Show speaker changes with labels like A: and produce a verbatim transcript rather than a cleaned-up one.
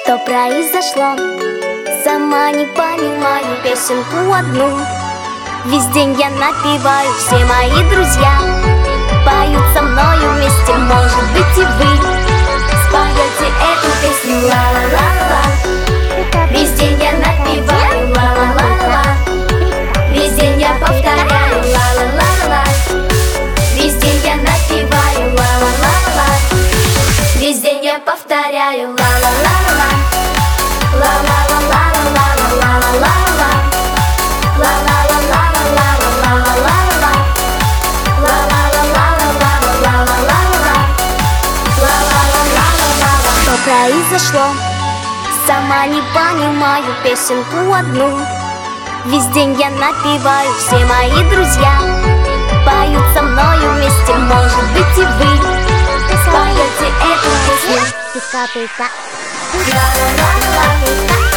A: Что произошло? Сама не понимаю песенку одну. Весь день я напеваю, все мои друзья поют со мною вместе, может быть и вы споете эту песню. Ла-ла-ла-ла. Весь день я напеваю, ла-ла-ла-ла. Весь день я повторяю, ла-ла-ла-ла. Весь день я напеваю, ла-ла-ла-ла. Весь день я повторяю, ла-ла-ла-ла. Ла-ла-ла-ла-ла-ла-ла-ла-ла-ла. Что произошло? Сама не понимаю песенку одну. Весь день я напеваю, все мои друзья поют со мною вместе, может быть и вы споете эту песню. Пика-пика. Ла-ла-ла-ла.